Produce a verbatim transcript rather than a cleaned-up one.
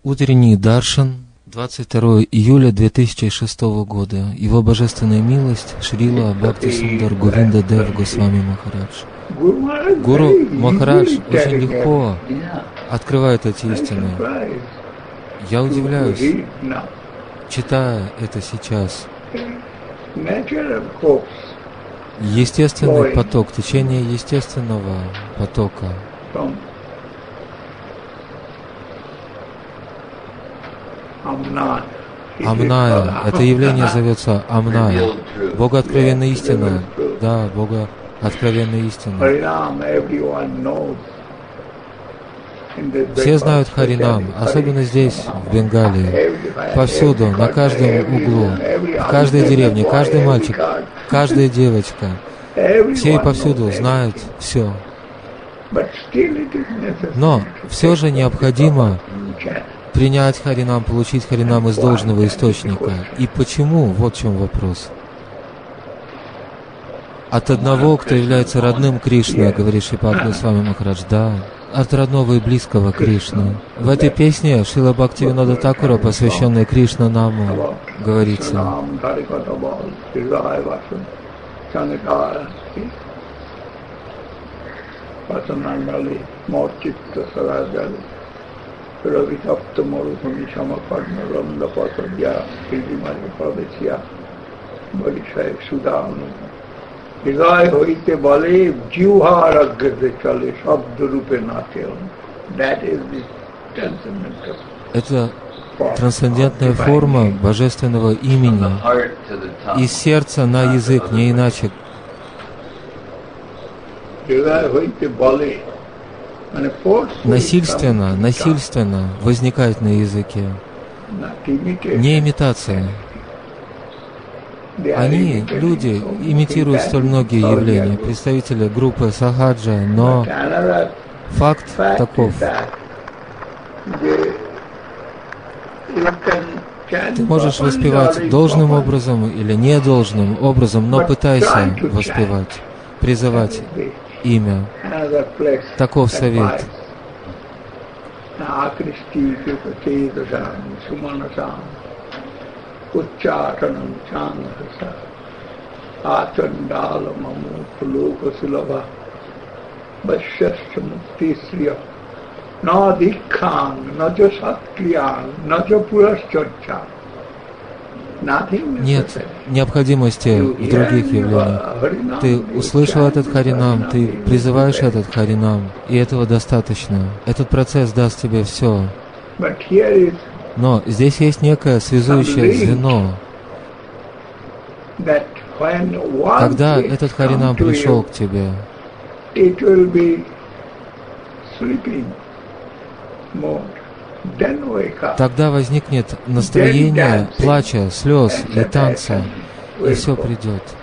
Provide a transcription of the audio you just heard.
Утренний даршан, двадцать второе июля две тысячи шестого года. Его божественная милость Шрила Бхакти Сундар Говинда Дев Госвами Махарадж. Гуру Махарадж очень легко открывает эти истины. Я удивляюсь, читая это сейчас. Естественный поток, течение естественного потока. Амная. Это явление зовется Амная. Богооткровенная истина. Да, Богооткровенная истина. Все знают Харинам, особенно здесь, в Бенгалии. Повсюду, на каждом углу, в каждой деревне, каждый мальчик, каждая девочка. Все и повсюду знают все. Но все же необходимо принять Харинам, получить Харинам из должного источника. И почему? Вот в чем вопрос. От одного, кто является родным Кришны, говорит Шрипад Госвами Махарадж, да, от родного и близкого Кришны. В этой песне Шрила Бхактивинода Такура, посвященной Кришна Наму, говорится: Ravitapta Marupami Samakarna Ramda Patadya Pridimari Pavesya Bodhisaya Sudhanu Hridaya hoite bale Jiuhar agrade chale Shabda rupe nate. That is the transcendental. Это трансцендентная форма божественного имени из сердца на язык, не иначе. Hridaya hoite bale. Насильственно, насильственно возникает на языке. Не имитация. Они, люди, имитируют столь многие явления, представители группы Сахаджа, но факт таков. Ты можешь воспевать должным образом или недолжным образом, но пытайся воспевать, призывать имя. Таков совет. Нет необходимости в других явлениях. Ты услышал этот Харинам, ты призываешь этот Харинам, и этого достаточно. Этот процесс даст тебе все. Но здесь есть некое связующее звено. Когда этот Харинам пришел к тебе, тогда возникнет настроение плача, слез и танца, и все придет.